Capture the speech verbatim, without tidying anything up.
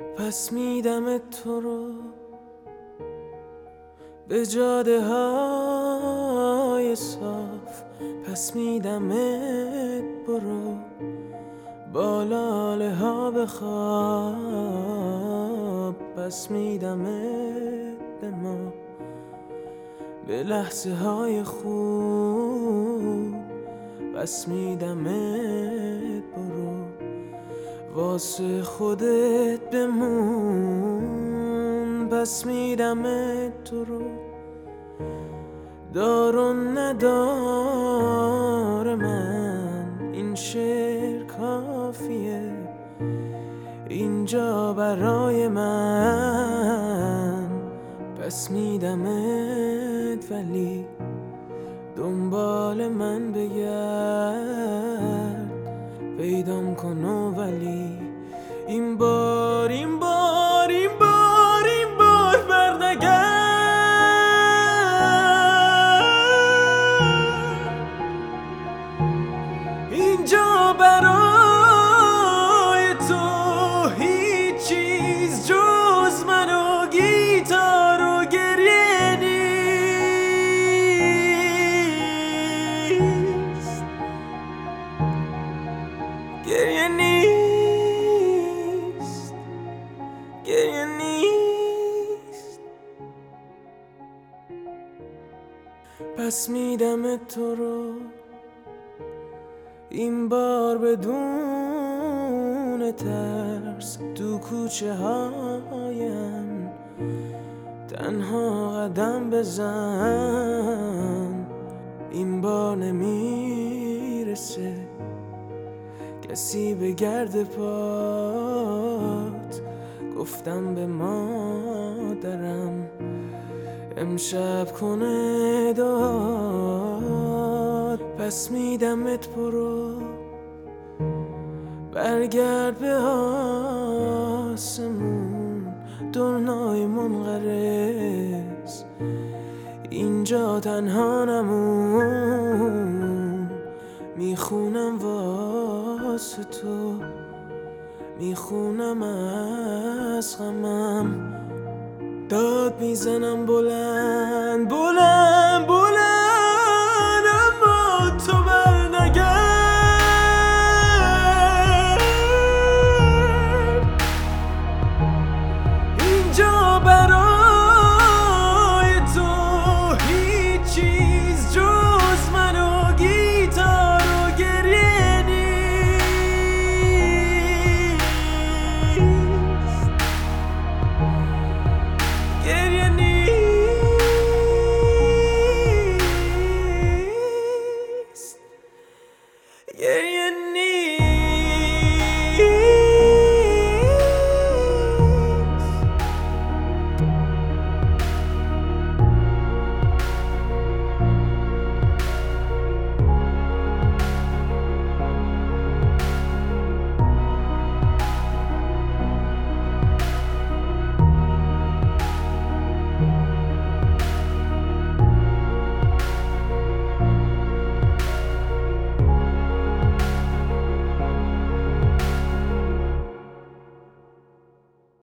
پس میدم تو رو به جاده های صاف، پس میدمت برو با لاله ها بخواب، پس میدمت به ما به لحظه های خوب، پس میدمت برو واسه خودت بمون، پس میدمت تو رو دار و ندار من، این شعر کافیه اینجا برای من، پس میدمت ولی دنبال من بگرد، پیدام کن و ولی این بار این بار این بار این بار برنگرد، اینجا برای تو هیچ چیز جز من و گیتار و گریه نیست، گریه نیست، گریه نیست. پس میدم تو رو این بار بدون ترس تو کوچه هایم تنها قدم بزن، این بار نمیرسه کسی به گرد پات، گفتم به مادرم امشب کنه داد، پس میدمت برو برگرد به آسمون، دنیای منقرض اینجا تنها نمون، میخونم واسه تو میخونم از غمم، داد میزنم بلند بلند بلند